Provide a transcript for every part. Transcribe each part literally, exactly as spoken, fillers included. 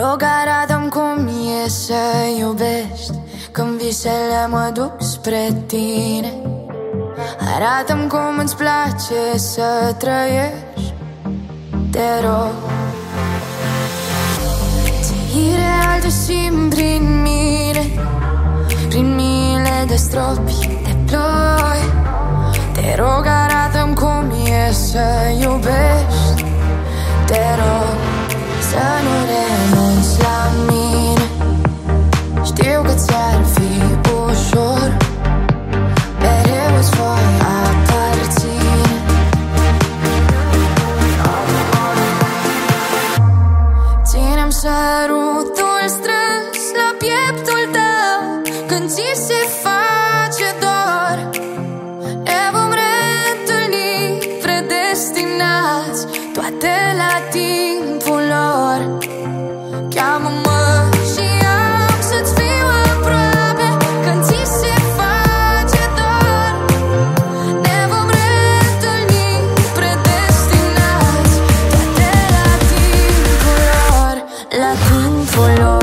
rog, arată-mi cum e să iubești când visele mă duc spre tine. Arată-mi cum îți place să trăiești, te rog. Ții real de simt prin mine, prin miile de stropi de ploi. Te rog, arată-mi cum e să iubești, te rog. Să nu renunți la mine, știu că ți-ar fi ușor, mereu îți voi aparține. Ține-mi sărutul strâns la pieptul tău când ți se face dor. Ne vom reîntâlni predestinați, toate la timpul lor. Cheamă-mă și am să-ți fiu aproape când ți se face dor. Ne vom reîntâlni predestinați, toate la timpul lor, la timpul lor.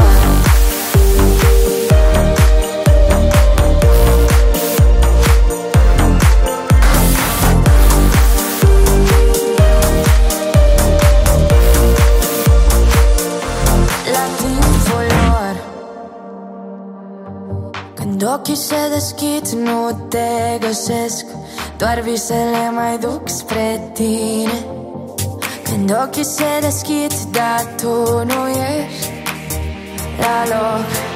Când ochii se deschid, nu te găsesc, doar visele mai duc spre tine. Când ochii se deschid, dar tu nu ești la loc.